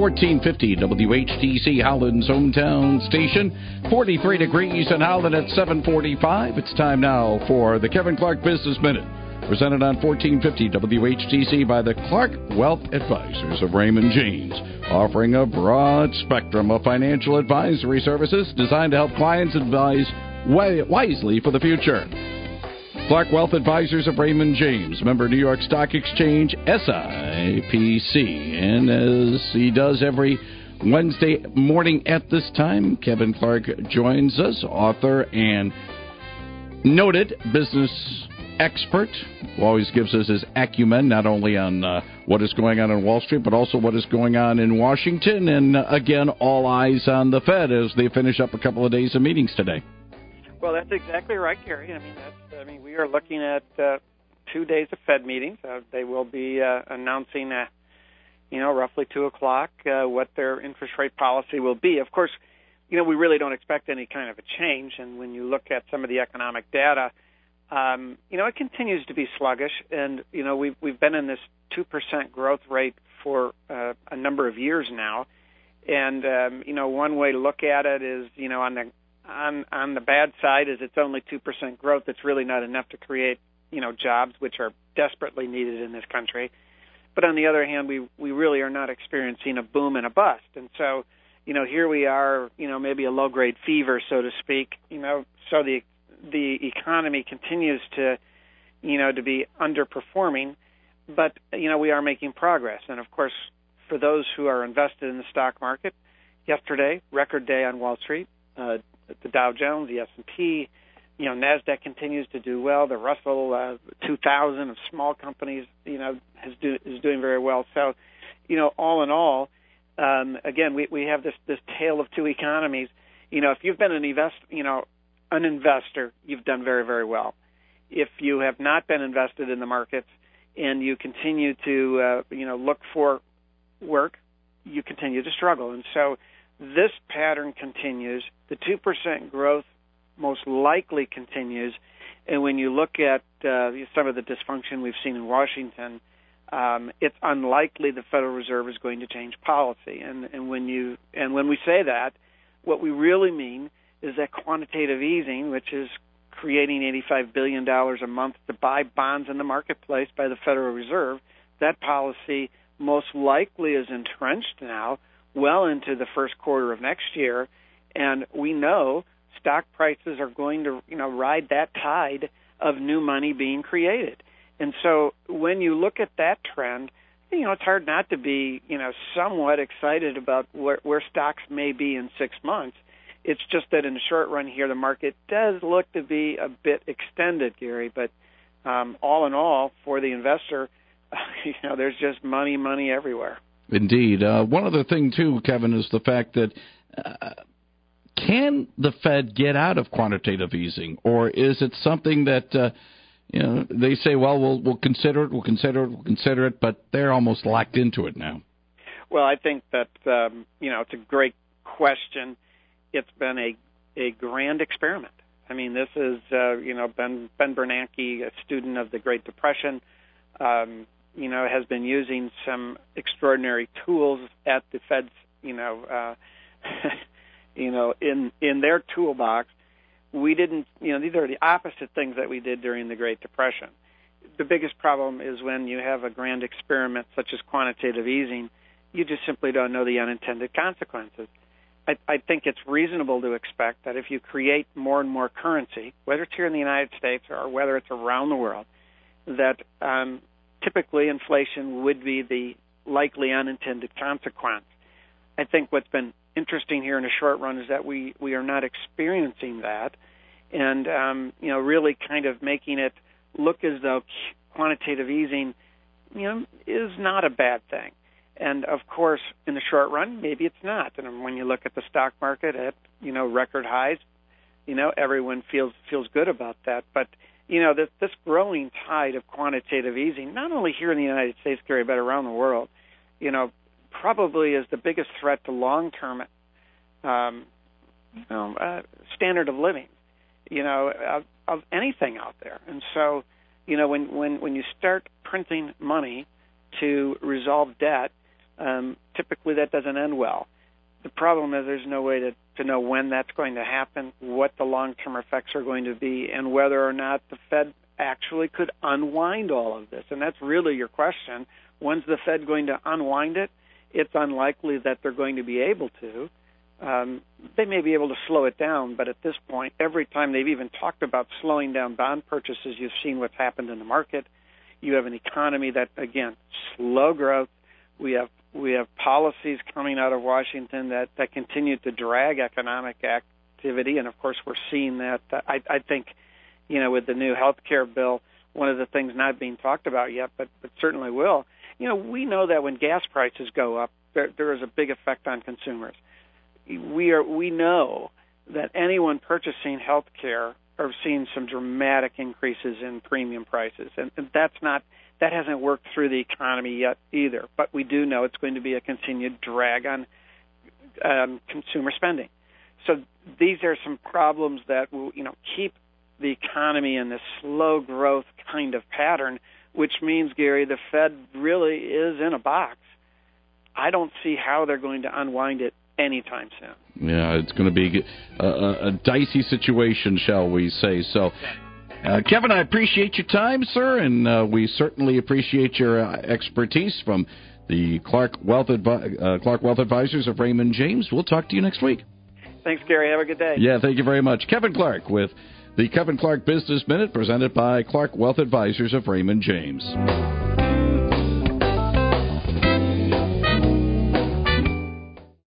1450 WHTC, Howland's hometown station. 43 degrees in Howland at 7:45. It's time now for the Kevin Clark Business Minute, presented on 1450 WHTC by the Clark Wealth Advisors of Raymond James, offering a broad spectrum of financial advisory services designed to help clients advise wisely for the future. Clark Wealth Advisors of Raymond James, member New York Stock Exchange, SIPC. And as he does every Wednesday morning at this time, Kevin Clark joins us, author and noted business expert, who always gives us his acumen, not only on what is going on Wall Street, but also what is going on in Washington. And again, all eyes on the Fed as they finish up a couple of days of meetings today. Well, that's exactly right, Gary. We are looking at 2 days of Fed meetings. They will be announcing, roughly 2 o'clock what their interest rate policy will be. Of course, we really don't expect any kind of a change. And when you look at some of the economic data, it continues to be sluggish. And, we've been in this 2% growth rate for a number of years now. And, one way to look at it is, on the bad side is it's only 2% growth. It's really not enough to create, jobs, which are desperately needed in this country. But on the other hand, we really are not experiencing a boom and a bust. And so, here we are, maybe a low-grade fever, so to speak. So the economy continues to, to be underperforming. But, we are making progress. And, of course, for those who are invested in the stock market, yesterday, record day on Wall Street. The Dow Jones, the S&P, NASDAQ continues to do well. The Russell 2000 of small companies, is doing very well. So, all in all, again, we have this tale of two economies. If you've been an investor, you've done very, very well. If you have not been invested in the markets and you continue to, look for work, you continue to struggle. And so this pattern continues. The 2% growth most likely continues. And when you look at some of the dysfunction we've seen in Washington, it's unlikely the Federal Reserve is going to change policy. And when we say that, what we really mean is that quantitative easing, which is creating $85 billion a month to buy bonds in the marketplace by the Federal Reserve, that policy most likely is entrenched now well into the first quarter of next year, and we know stock prices are going to, ride that tide of new money being created. And so when you look at that trend, it's hard not to be, somewhat excited about where stocks may be in 6 months. It's just that in the short run here, the market does look to be a bit extended, Gary. But all in all, for the investor, there's just money everywhere. Indeed. One other thing, too, Kevin, is the fact that can the Fed get out of quantitative easing, or is it something that, they say, well, we'll consider it, but they're almost locked into it now? Well, I think that, it's a great question. It's been a grand experiment. I mean, this is, Ben Bernanke, a student of the Great Depression, has been using some extraordinary tools at the Fed's, in their toolbox. We didn't, these are the opposite things that we did during the Great Depression. The biggest problem is when you have a grand experiment such as quantitative easing, you just simply don't know the unintended consequences. I think it's reasonable to expect that if you create more and more currency, whether it's here in the United States or whether it's around the world, that typically inflation would be the likely unintended consequence. I think what's been interesting here in the short run is that we are not experiencing that, and really kind of making it look as though quantitative easing is not a bad thing. And of course, in the short run, maybe it's not. And when you look at the stock market at record highs, everyone feels good about that. But this growing tide of quantitative easing, not only here in the United States, Gary, but around the world, probably is the biggest threat to long-term, standard of living, of anything out there. And so, when you start printing money to resolve debt, typically that doesn't end well. The problem is there's no way to know when that's going to happen, what the long-term effects are going to be, and whether or not the Fed actually could unwind all of this. And that's really your question. When's the Fed going to unwind it? It's unlikely that they're going to be able to. They may be able to slow it down, but at this point, every time they've even talked about slowing down bond purchases, you've seen what's happened in the market. You have an economy that, again, slow growth. We have policies coming out of Washington that continue to drag economic activity, and of course we're seeing that. I think, with the new health care bill, one of the things not being talked about yet, but certainly will. We know that when gas prices go up, there is a big effect on consumers. We know that anyone purchasing health care are seeing some dramatic increases in premium prices, and that hasn't worked through the economy yet either. But we do know it's going to be a continued drag on consumer spending. So these are some problems that will, keep the economy in this slow growth kind of pattern, which means, Gary, the Fed really is in a box. I don't see how they're going to unwind it anytime soon. Yeah, it's going to be a dicey situation, shall we say. So, Kevin, I appreciate your time, sir, and we certainly appreciate your expertise from the Clark Wealth Advisors of Raymond James. We'll talk to you next week. Thanks, Gary. Have a good day. Yeah, thank you very much. Kevin Clark with the Kevin Clark Business Minute, presented by Clark Wealth Advisors of Raymond James.